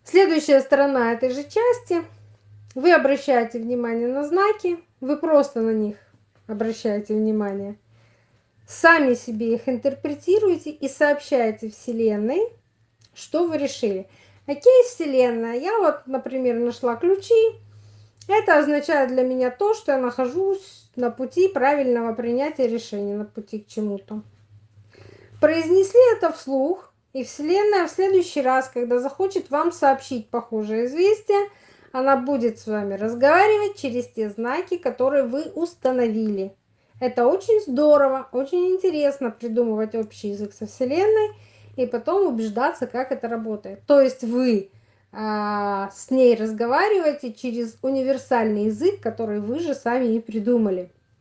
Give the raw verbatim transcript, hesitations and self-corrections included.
Следующая сторона этой же части. Вы обращаете внимание на знаки, вы просто на них обращаете внимание. Сами себе их интерпретируете и сообщаете Вселенной, что вы решили. Окей, Вселенная, я вот, например, нашла ключи. Это означает для меня то, что я нахожусь на пути правильного принятия решения, на пути к чему-то. Произнесли это вслух, и Вселенная в следующий раз, когда захочет вам сообщить похожее известие, она будет с вами разговаривать через те знаки, которые вы установили. Это очень здорово, очень интересно придумывать общий язык со Вселенной и потом убеждаться, как это работает. То есть вы а, с ней разговариваете через универсальный язык, который вы же сами и придумали.